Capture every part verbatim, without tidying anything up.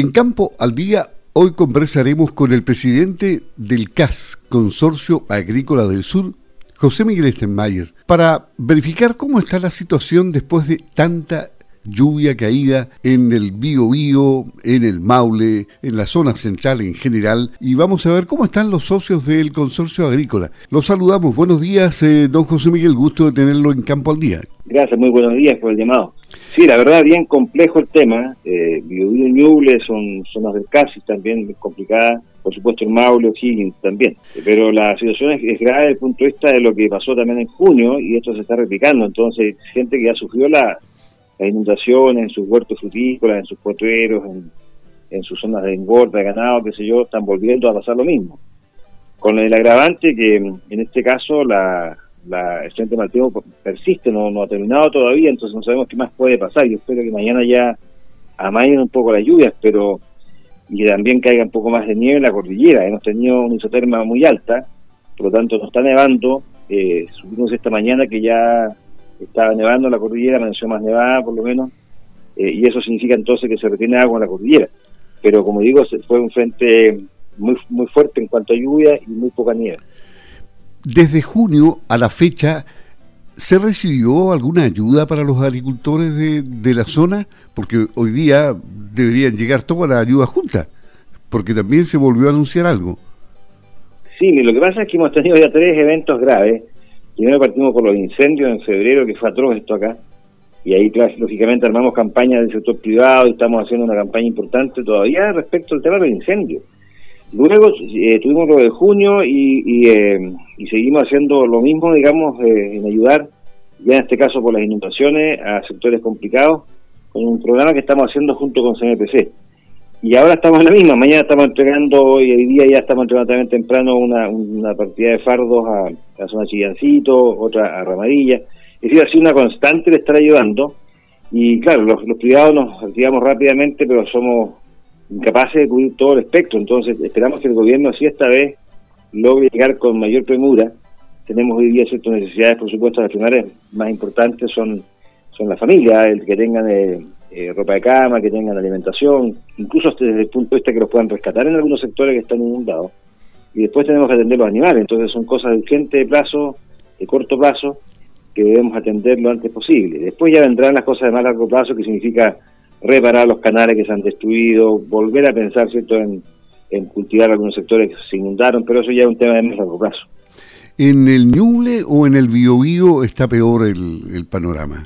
En Campo al Día, hoy conversaremos con el presidente del C A S, Consorcio Agrícola del Sur, José Miguel Stenmayer, para verificar cómo está la situación después de tanta lluvia caída en el Biobío, en el Maule, en la zona central en general, y vamos a ver cómo están los socios del Consorcio Agrícola. Los saludamos. Buenos días, eh, don José Miguel, gusto de tenerlo en Campo al Día. Gracias, muy buenos días por el llamado. Sí, la verdad, bien complejo el tema. Eh, Biobío y Ñuble son zonas del C A S, también muy complicadas. Por supuesto, el Maule, O'Higgins también. Pero la situación es, es grave desde el punto de vista de lo que pasó también en junio, y esto se está replicando. Entonces, gente que ya sufrió la las inundaciones en sus huertos frutícolas, en sus potreros, en, en sus zonas de engorda, de ganado, qué sé yo, están volviendo a pasar lo mismo. Con el agravante que en este caso la, la, el frente marítimo persiste, no, no ha terminado todavía, entonces no sabemos qué más puede pasar. Yo espero que mañana ya amainen un poco las lluvias, pero y también caiga un poco más de nieve en la cordillera. Hemos tenido una isoterma muy alta, por lo tanto no está nevando. Eh, supimos esta mañana que ya estaba nevando en la cordillera, amaneció más nevada por lo menos, eh, y eso significa entonces que se retiene agua en la cordillera. Pero como digo, fue un frente muy muy fuerte en cuanto a lluvia y muy poca nieve. Desde junio a la fecha, ¿se recibió alguna ayuda para los agricultores de, de la zona? Porque hoy día deberían llegar toda la ayuda junta, porque también se volvió a anunciar algo. Sí, lo que pasa es que hemos tenido ya tres eventos graves. Primero partimos por los incendios en febrero, que fue atroz esto acá, y ahí claro, lógicamente armamos campañas del sector privado y estamos haciendo una campaña importante todavía respecto al tema del incendio. Luego eh, tuvimos lo de junio y, y, eh, y seguimos haciendo lo mismo, digamos, eh, en ayudar, ya en este caso por las inundaciones, a sectores complicados, con un programa que estamos haciendo junto con C M P C. Y ahora estamos en la misma, mañana estamos entregando, y hoy día ya estamos entregando también temprano una, una partida de fardos a, a la zona Chillancito, otra a Ramadilla. Es decir, ha sido una constante de estar ayudando, y claro, los, los privados nos activamos rápidamente, pero somos incapaces de cubrir todo el espectro. Entonces esperamos que el gobierno así esta vez logre llegar con mayor premura. Tenemos hoy día ciertas necesidades, por supuesto, las primarias más importantes son, son la familia, el que tengan eh, Eh, ropa de cama, que tengan alimentación, incluso desde el punto de vista que los puedan rescatar en algunos sectores que están inundados. Y después tenemos que atender los animales, entonces son cosas de urgente plazo, de corto plazo, que debemos atender lo antes posible. Después ya vendrán las cosas de más largo plazo, que significa reparar los canales que se han destruido, volver a pensar, ¿cierto?, en, en cultivar algunos sectores que se inundaron, pero eso ya es un tema de más largo plazo. ¿En el Ñuble o en el Biobío está peor el, el panorama?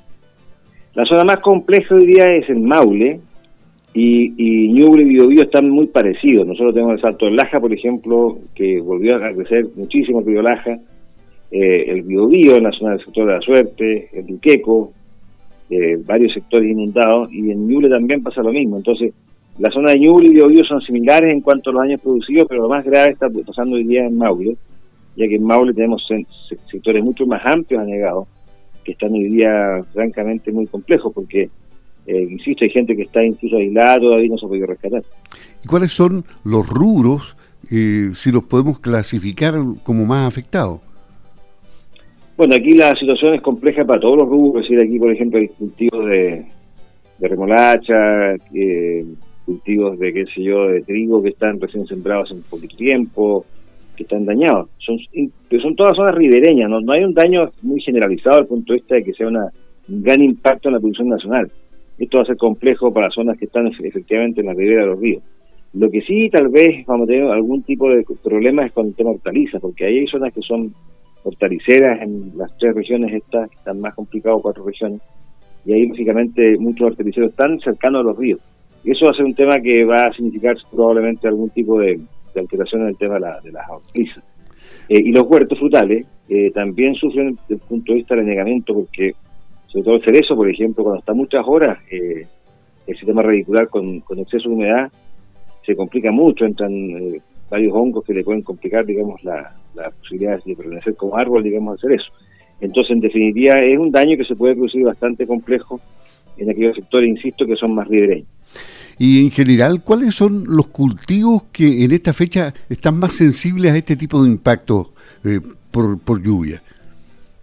La zona más compleja hoy día es el Maule, y, y Ñuble y Biobío están muy parecidos. Nosotros tenemos el Salto del Laja, por ejemplo, que volvió a crecer muchísimo el río Laja, eh, el Biobío en la zona del sector de la Suerte, el Duqueco, eh, varios sectores inundados, y en Ñuble también pasa lo mismo. Entonces, la zona de Ñuble y Biobío son similares en cuanto a los daños producidos, pero lo más grave está pasando hoy día en Maule, ya que en Maule tenemos sectores mucho más amplios anegados, que están hoy día francamente muy complejos, porque, eh, insisto, hay gente que está incluso aislada, todavía no se ha podido rescatar. ¿Y cuáles son los rubros, eh, si los podemos clasificar como más afectados? Bueno, aquí la situación es compleja para todos los rubros. Es decir, aquí, por ejemplo, hay cultivos de, de remolacha, eh, cultivos de, qué sé yo, de trigo que están recién sembrados en poquito tiempo, que están dañados. Son son todas zonas ribereñas, no, no hay un daño muy generalizado desde el punto de vista de que sea una, un gran impacto en la producción nacional. Esto va a ser complejo para zonas que están efectivamente en la ribera de los ríos. Lo que sí tal vez vamos a tener algún tipo de problemas es con el tema hortalizas, porque ahí hay zonas que son hortaliceras en las tres regiones estas, que están más complicados, cuatro regiones, y ahí lógicamente muchos hortaliceros están cercanos a los ríos. Y eso va a ser un tema que va a significar probablemente algún tipo de de alteración en el tema de, la, de las hortalizas. Eh, y los huertos frutales eh, también sufren desde el punto de vista del anegamiento, porque sobre todo el cerezo, por ejemplo, cuando está muchas horas, eh, el sistema radicular con, con exceso de humedad se complica mucho, entran eh, varios hongos que le pueden complicar, digamos, la, la posibilidad de permanecer como árbol, digamos, del cerezo. Entonces, en definitiva, es un daño que se puede producir bastante complejo en aquellos sectores, insisto, que son más ribereños. Y en general, ¿cuáles son los cultivos que en esta fecha están más sensibles a este tipo de impacto eh, por, por lluvia?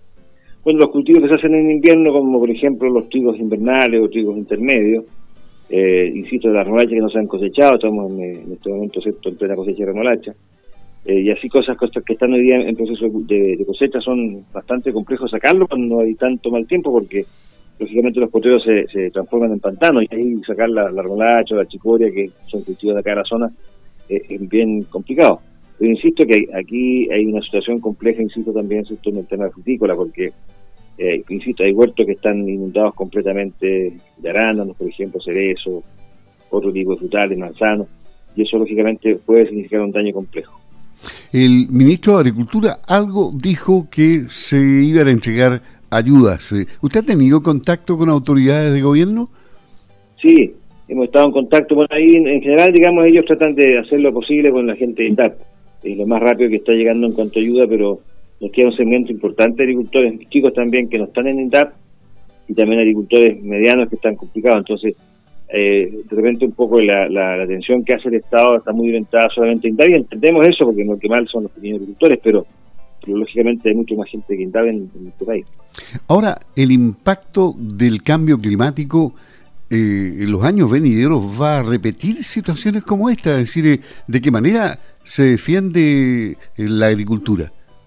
Bueno, los cultivos que se hacen en invierno, como por ejemplo los trigos invernales o trigos intermedios, eh, insisto, las remolachas que no se han cosechado, estamos en, en este momento, ¿cierto?, en plena cosecha de remolacha, eh, y así cosas, cosas que están hoy día en proceso de, de cosecha son bastante complejos sacarlo cuando no hay tanto mal tiempo, porque lógicamente los potreros se, se transforman en pantanos, y ahí sacar la, la remolacha, la chicoria, que son cultivos de acá de la zona, eh, es bien complicado. Pero insisto que aquí hay una situación compleja, insisto también, ¿cierto?, en el tema frutícola, porque, eh, insisto, hay huertos que están inundados completamente de arándanos, por ejemplo, cerezo, otro tipo de frutales, manzanos, y eso lógicamente puede significar un daño complejo. El ministro de Agricultura algo dijo que se iban a entregar ayudas. ¿Usted ha tenido contacto con autoridades de gobierno? Sí, hemos estado en contacto. Bueno, ahí en, en general, digamos, ellos tratan de hacer lo posible con la gente de INDAP, es lo más rápido que está llegando en cuanto a ayuda, pero nos queda un segmento importante de agricultores chicos también que no están en INDAP, y también agricultores medianos que están complicados. Entonces, eh, de repente un poco la, la, la atención que hace el Estado está muy orientada solamente a INDAP, y entendemos eso porque lo que mal son los pequeños agricultores, pero, pero lógicamente hay mucho más gente que INDAP en, en este país. Ahora, el impacto del cambio climático eh, en los años venideros va a repetir situaciones como esta, es decir, eh, ¿de qué manera se defiende la agricultura?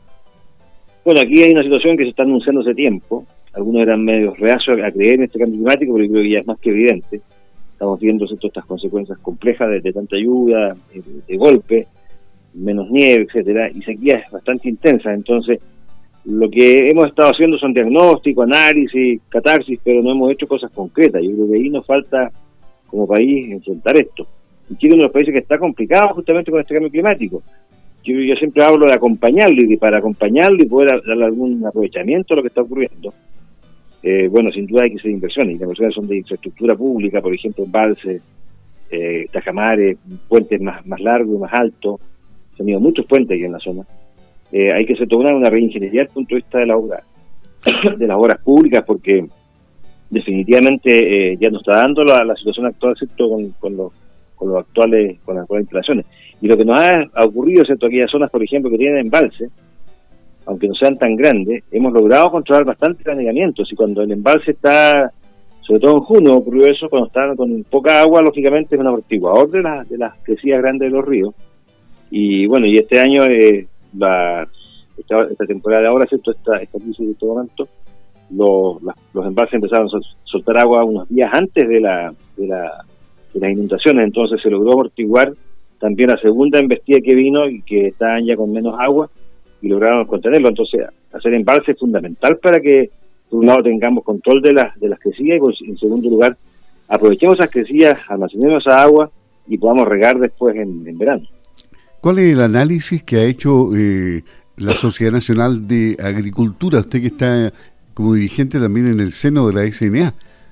Bueno, aquí hay una situación que se está anunciando hace tiempo. Algunos eran medios reacios a creer en este cambio climático, pero yo creo que ya es más que evidente. Estamos viendo, ¿cierto?, estas consecuencias complejas de, de tanta lluvia, de, de golpe, menos nieve, etcétera, y sequías bastante intensas. Entonces, lo que hemos estado haciendo son diagnóstico, análisis, catarsis, pero no hemos hecho cosas concretas. Yo creo que ahí nos falta, como país, enfrentar esto. Y Chile es uno de los países que está complicado justamente con este cambio climático. Yo, yo siempre hablo de acompañarlo, y de para acompañarlo y poder darle algún aprovechamiento a lo que está ocurriendo. Eh, bueno, sin duda hay que hacer inversiones, y las inversiones son de infraestructura pública, por ejemplo, embalses, eh, tajamares, puentes más, más largos y más altos. Se han ido muchos puentes aquí en la zona. Eh, hay que hacer toda una, una reingeniería desde el punto de vista de, la obra, de las obras públicas, porque definitivamente eh, ya nos está dando la, la situación actual, ¿cierto?, con, con, los, con los actuales, con las actuales instalaciones. Y lo que nos ha, ha ocurrido, ¿cierto?, aquellas zonas, por ejemplo, que tienen embalse, aunque no sean tan grandes, hemos logrado controlar bastante el anegamiento. Y cuando el embalse está, sobre todo en junio ocurrió eso, cuando está con poca agua, lógicamente es un amortiguador de, la, de las crecidas grandes de los ríos. Y bueno, y este año, eh, la, esta, esta temporada de ahora, ¿cierto?, esta, esta crisis de este momento, los, las, los embalses empezaron a sol, soltar agua unos días antes de, la, de, la, de las inundaciones. Entonces se logró amortiguar también la segunda embestida que vino, y que estaban ya con menos agua, y lograron contenerlo. Entonces, hacer embalse es fundamental para que, por un lado, tengamos control de las de las crecidas, y en segundo lugar, aprovechemos esas crecidas, almacenemos esa agua y podamos regar después en, en verano. ¿Cuál es el análisis que ha hecho eh, la Sociedad Nacional de Agricultura, usted que está como dirigente también en el seno de la S N A?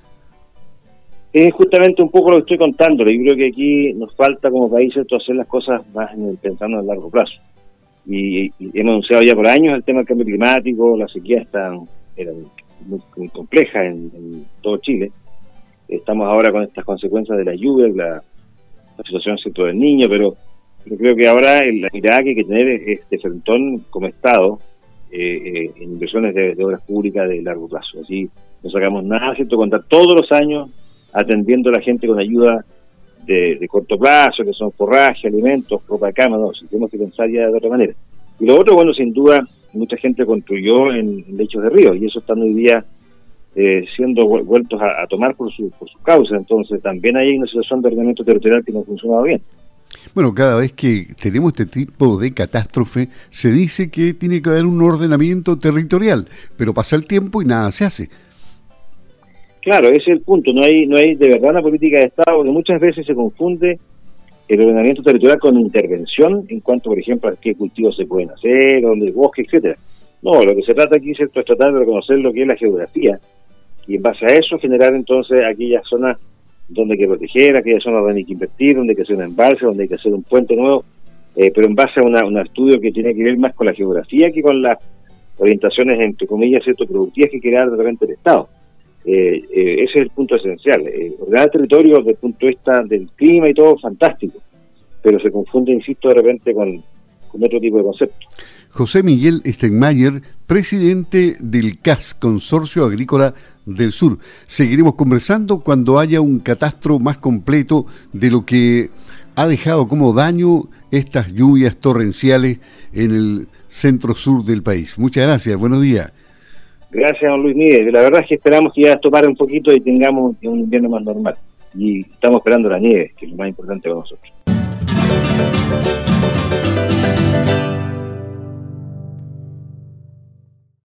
Es justamente un poco lo que estoy contando. Yo creo que aquí nos falta como país, ¿cierto?, hacer las cosas más en el, pensando a largo plazo. Y, y hemos anunciado ya por años el tema del cambio climático, la sequía está, era muy, muy compleja en, en todo Chile. Estamos ahora con estas consecuencias de la lluvia, la, la situación, ¿cierto?, del niño, pero yo creo que ahora la mirada que hay que tener es de frentón como Estado eh, eh, en inversiones de, de obras públicas de largo plazo. Así no sacamos nada, ¿cierto?, contar todos los años atendiendo a la gente con ayuda de, de corto plazo, que son forraje, alimentos, ropa de cama. No, si tenemos que pensar ya de otra manera. Y lo otro, bueno, sin duda, mucha gente construyó en, en lechos de río, y eso están hoy día eh, siendo vueltos a, a tomar por su, por su causa. Entonces también hay una situación de ordenamiento territorial que no ha funcionado bien. Bueno, cada vez que tenemos este tipo de catástrofe, se dice que tiene que haber un ordenamiento territorial, pero pasa el tiempo y nada se hace. Claro, ese es el punto. No hay no hay de verdad una política de Estado, porque muchas veces se confunde el ordenamiento territorial con intervención en cuanto, por ejemplo, a qué cultivos se pueden hacer, dónde hay bosque, etcétera. No, lo que se trata aquí, ¿cierto?, es tratar de reconocer lo que es la geografía, y en base a eso generar entonces aquellas zonas donde hay que proteger, aquellas zonas donde hay que invertir, donde hay que hacer un embalse, donde hay que hacer un puente nuevo, eh, pero en base a una, un estudio que tiene que ver más con la geografía que con las orientaciones, entre comillas, ¿cierto?, productivas que quiere dar de repente el Estado. Eh, eh, ese es el punto esencial. Eh, ordenar el territorio desde el punto de vista del clima y todo, fantástico, pero se confunde, insisto, de repente con, con otro tipo de conceptos. José Miguel Stenmayer, presidente del C A S, Consorcio Agrícola del Sur. Seguiremos conversando cuando haya un catastro más completo de lo que ha dejado como daño estas lluvias torrenciales en el centro-sur del país. Muchas gracias, buenos días. Gracias, don Luis Miguel. La verdad es que esperamos que ya esto pare un poquito y tengamos un invierno más normal. Y estamos esperando la nieve, que es lo más importante para nosotros.